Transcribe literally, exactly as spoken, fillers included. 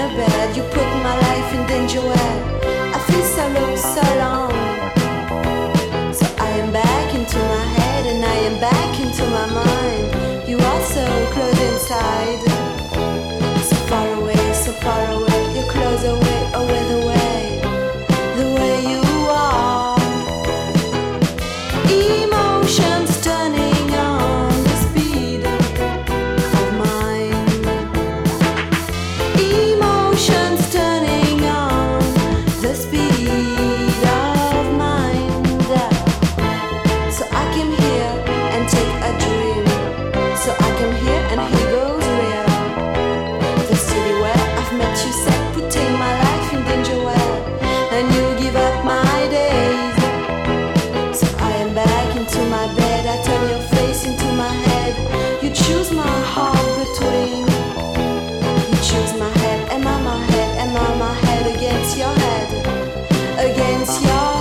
bed, you put my life in danger where I feel so low, so long. So I am back into my head and I am back into my mind. You are so close inside, so far away, so far away. You're close away, away the way, the way you are. Emotions turning on the speed of mind. Emotions turning on the speed of mind. So I came here and take a dream. So I came here and here goes real. The city where I've met you said putting my life in danger well, and you give up my days. So I am back into my bed, I turn your face into my head. You choose my heart between. You choose my head, am I my head, am I my head against your head, against your